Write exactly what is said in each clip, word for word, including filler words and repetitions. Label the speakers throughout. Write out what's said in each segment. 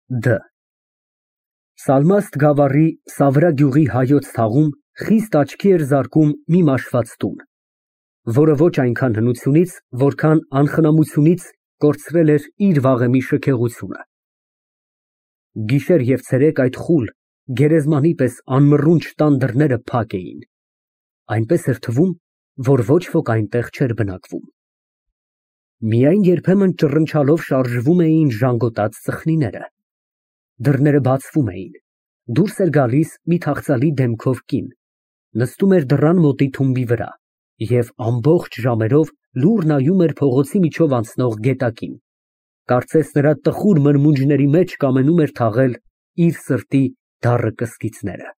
Speaker 1: Դ. Սալմաստ գավառի Սավրա գյուղի հայոց թաղում խիստ աչքի էր զարկում մի մաշված տուն, որը ոչ այնքան հնությունից, որքան անխնամությունից կորցրել էր իր վաղեմի շքեղությունը։ Գիշեր և ցերեկ այդ խուլ, գերեզմանի պես անմռունչ տան դռները փակ էին, այնպես էր թվում, որ ոչ ոք այնտեղ չէր բնակվում։ Միայն երբեմն ճռնչալով շարժվում էին ժանգոտած ծխնիները։ Դռները բացվում էին, դուրս էր գալիս մի թախծալի դեմքով կին, նստում էր դռան մոտի թումբի վրա և ամբողջ ժամերով լուռ նայում էր փողոցի միջով անցնող գետակին, կարծես նրա տխուր մրմունջների մեջ կամենում էր թաղել իր սրտի դառը կսկիծները։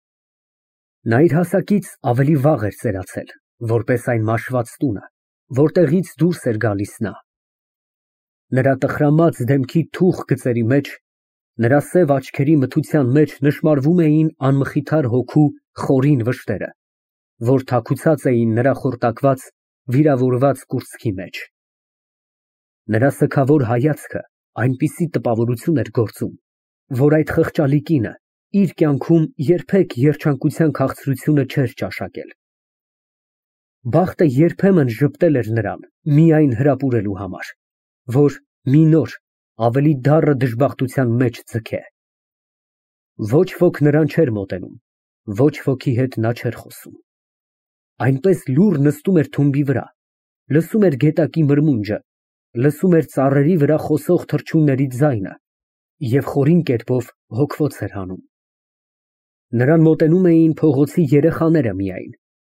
Speaker 1: Նա իր հասակից ավելի վաղ էր ծերացել, որպես այն մաշված տունը, որտեղից դուրս էր գալիս նա։ Նրա տխրամած դեմքի թուխ գծերի մեջ, նրա սև աչքերի մթության մեջ նշմարվում էին անմխիթար հոգու խորին վշտերը, որ թաքուցած էին նրա խորտակված, վիրավորված կուրծքի մեջ։ Նրա սգավոր հայացքը այնպիսի տպավորություն էր գործում, որ այդ խղճալի կինը իր կյանքում երբեք երջանկության քաղցրությունը չէր ճաշակել։ Բախտը երբեմն ժպտել էր նրան միայն հրապուրելու համար, որ մի նոր, ավելի դառը դժբախտության մեջ ձգե։ Ոչ ոք նրան չէր մոտենում, ոչ ոքի հետ նա չէր խոսում։ Այնպես լուռ նստում էր թումբի վրա, լսում էր գետակի մրմունջը, լսում էր ծառերի վրա խոսող թռչունների ձայնը և խորին կերպով հոգվոց էր հանում։ Նրան մոտենում էին փողոցի երեխաները միայն։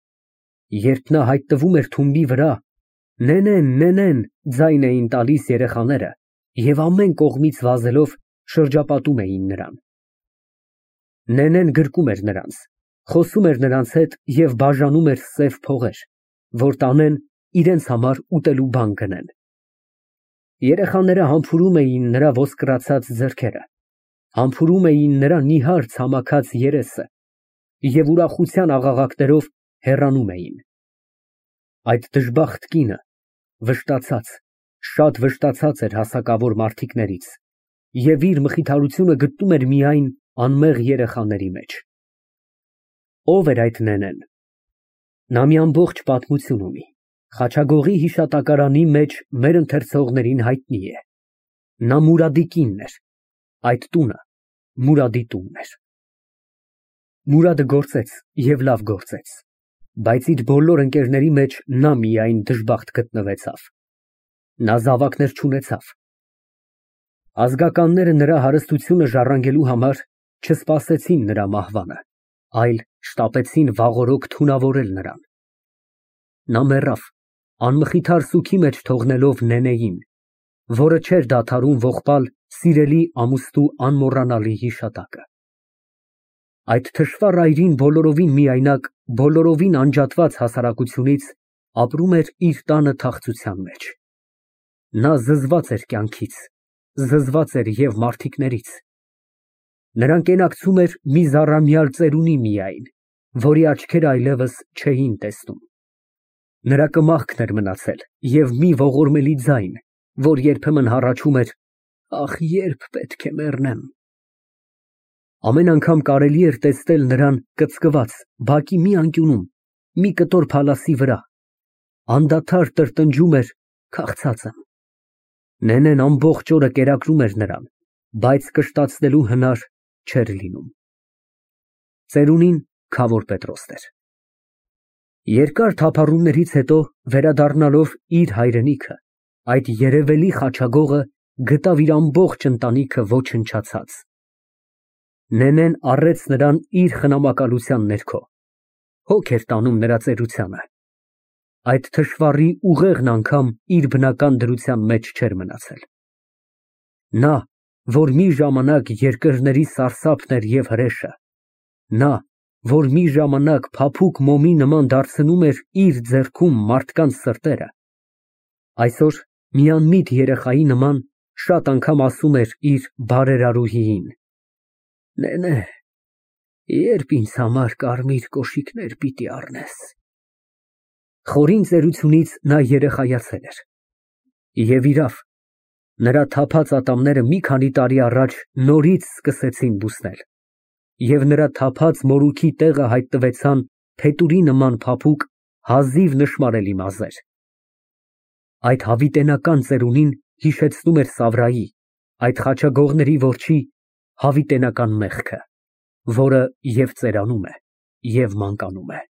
Speaker 1: Երբ նա հայտնվում էր թումբի վրա, նենեն, նենեն ձայն էին տալիս երեխաները և ամեն կողմից վազելով շրջապատում էին նրան։ Նենեն գրկում էր նրանց, խոսում էր նրանց հետ և բաժանում էր սև փողեր, որ տանեն իրենց համար ուտելու բան գնեն։ Երեխաները համբուրում էին նրա ոսկրացած ձեռքերը, համբուրում էին նրա նիհար ցամաքած երեսը և ուրախության աղաղակներով հեռանում էին։ Այդ դժբախտ կինը վշտացած, շատ վշտացած էր հասակավոր մարդիկներից և իր մխիթարությունը գտնում էր միայն անմեղ երեխաների մեջ։ Ո՞վ էր այդ նենեն։ Նա մի ամբողջ պատմություն ունի, Խաչագողի հիշատակարանի մեջ մեր ընթերցողներին հայտնի է։ Նա Մուրադի կինն էր, այդ տունը Մուրադի տունն էր։ Մուրադը գործեց և լավ գործեց, բայց իր բոլոր ընկերների մեջ նա միայն դժբախտ գտնվեցավ։ Նա զավակներ չունեցավ։ Ազգականները նրա հարստությունը ժառանգելու համար չսպասեցին նրա մահվանը, այլ շտապեցին վաղօրոք թունավորել նրան։ Նա մեռավ, անմխիթար սուգի մեջ թողնելով նենեին, որը չէր դադարում ողբալ սիրելի ամուստու անմոռանալի հիշատակը։ Այդ թշվառ այրին բոլորովին միայնակ, բոլորովին անջատված հասարակությունից ապրում էր իր տանը թախծության մեջ։ Նա զզված էր կյանքից, զզված էր և մարդիկներից։ Նրան կենակցում էր մի զառամյալ ծերունի միայն, որի աչքերը այլևս չէին տեսնում։ Նրա կմախքն էր մնացել և մի ողորմելի ձայն, որ երբեմն հառաչում էր. «Ախ, երբ պետք է մեռնեմ»։ Ամեն անգամ կարելի էր տեսնել նրան կծկված բակի մի անկյունում, մի կտոր փալասի վրա, անդադար տրտնջում էր. «Քաղցած եմ»։ Նենեն ամբողջ օրը կերակրում էր նրան, բայց կշտացնելու հնար չէր լինում։ Ծերունին Քավոր Պետրոսն էր։ Երկար թափառումներից հետո վերադառնալով իր հայրենիքը, այդ երևելի խաչագողը գտավ իր ամբողջ ընտանիքը ոչնչացած։ Նենեն առեց նրան իր խնամակալության ներքո, հոգ էր տանում նրա ծերությանը։ Այդ թշվառի ուղեղն անգամ իր բնական դրության մեջ չէր մնացել։ Նա, որ մի ժամանակ երկրների սարսափն էր և հրեշը, նա, որ մի ժամանակ փափուկ մոմի նման դարձնում էր իր ձեռքում մարդկանց սրտերը, այսօր մի անմիտ երեխայի նման շատ անգամ ասում էր իր բարերարուհիին. «Նենե, երբ ինձ համար կարմիր կոշիկներ պիտի առնես»։ Խորին ծերությունից նա երեխայացել էր։ Եվ իրավ, Նրա թափած ատամները մի քանի տարի առաջ նորից սկսեցին բուսնել, և նրա թափած մորուքի տեղը հայտնվեցան փետուրի նման փափուկ, հազիվ նշմարելի մազեր։ Այդ հավիտենական ծերունին հիշեցնում էր Սավրայի, այդ խաչագողների որջի հավիտենական մեղքը, որը և ծերանում է, և մանկանում է։